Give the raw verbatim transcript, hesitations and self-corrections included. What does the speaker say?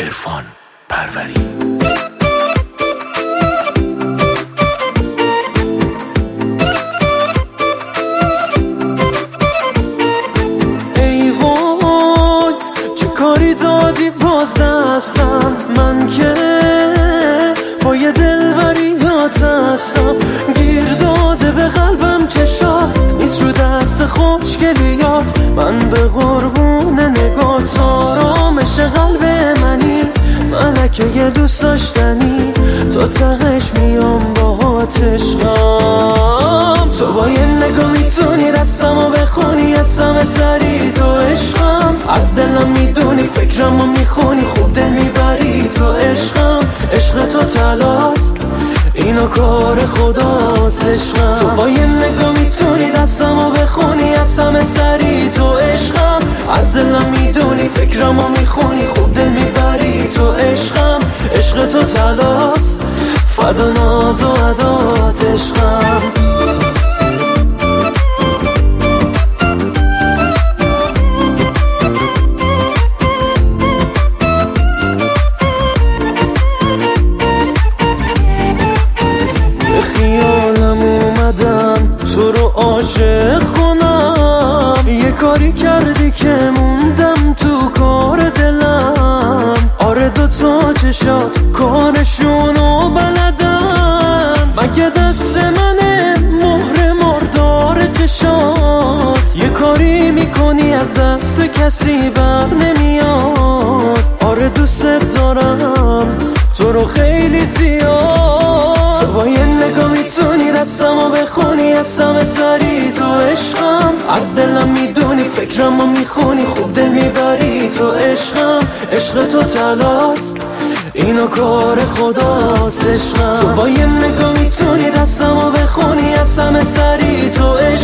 عرفان پروری. ای وای چه کاری دادی باز دستم، من که با یه دلبریات هستم. گیر داده به قلبم که شاد نیست رو دست خوشگلیات. من به قربون نگات آرامش قلب منی، ملکه یه دوست داشتنی. تا تهش میام با عشقم. تو با یه نگاه میتونی دستمو بخونی، اسم سری تو عشقم. از دلم میدونی فکرمو میخونی، خوب دل میبری تو عشقم. عشق تو تلاست اینو کار خداست عشقم. تو با یه نگاه میتونی دستمو بخونی، اسم سری تو عشقم. از دلم میدونی فکرمو میخونی، خوب دل میبری تو عشقم. عشق تو تلاست فدا ناز و عدات عشقم. به خیالم اومدم تو رو عاشق کنم، یه کاری کردی که موندم تو کار دلم. آره دوتا چشات کارشونو بلدن، مگه دست منه مهر مردار چشات. یه کاری میکنی از دست کسی بر نمیاد. آره دوست دارم تو رو خیلی زیاد. تو با یه نگاه میتونی دستمو بخونی، اسم سری تو عشقم. از دلم میدونی فکرمو میخونی، خوب دل میبری تو عشقم. عشق تو تلاست اینو کار خداست عشقم. تو با یه نگاه میتونی دستمو بخونی، اسم سری تو عشقم.